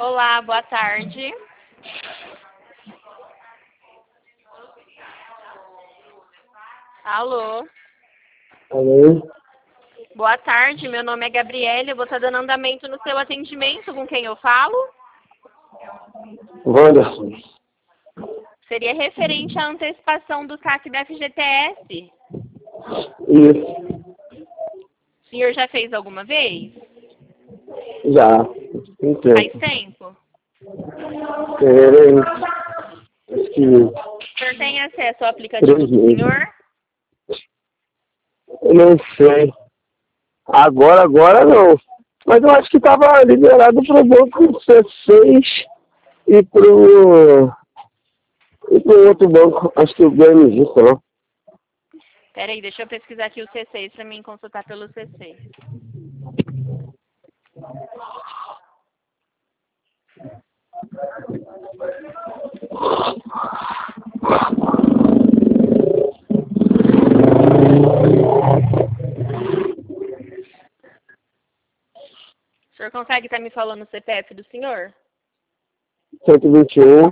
Olá, boa tarde. Alô? Alô? Boa tarde, meu nome é Gabriele, eu vou estar dando andamento no seu atendimento, com quem eu falo? Wanderson. Seria referente à antecipação do saque da FGTS. Isso. O senhor já fez alguma vez? Já. Faz Entendo. tempo? Acho que O senhor tem acesso ao aplicativo 3 do meses. senhor? Eu não sei. Agora não. Mas eu acho que estava liberado para o banco C6 e pro outro banco. Acho que o BMG, sei lá. Peraí, deixa eu pesquisar aqui o C6 para mim consultar pelo C6. O senhor consegue estar me falando o CPF do senhor? 121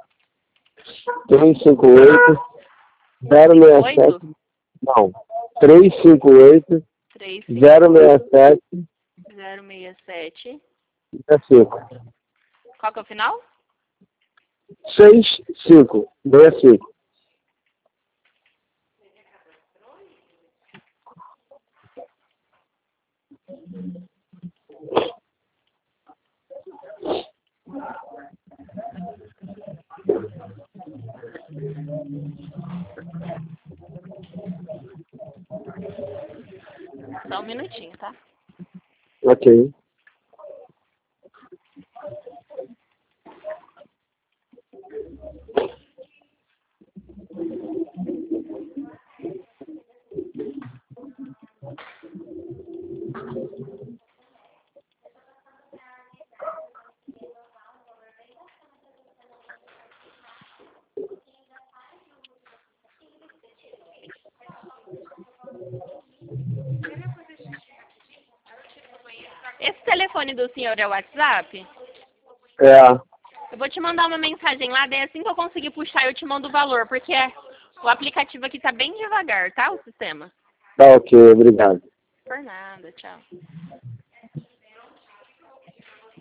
358 358? 067. Não. 358 067 067. 65. Qual que é o final? 65. 65. Só um minutinho, tá? Ok. Esse telefone do senhor é o WhatsApp? É. Eu vou te mandar uma mensagem lá, daí assim que eu conseguir puxar eu te mando o valor, porque o aplicativo aqui tá bem devagar, tá? O sistema. Tá ok, obrigado. Por nada, tchau.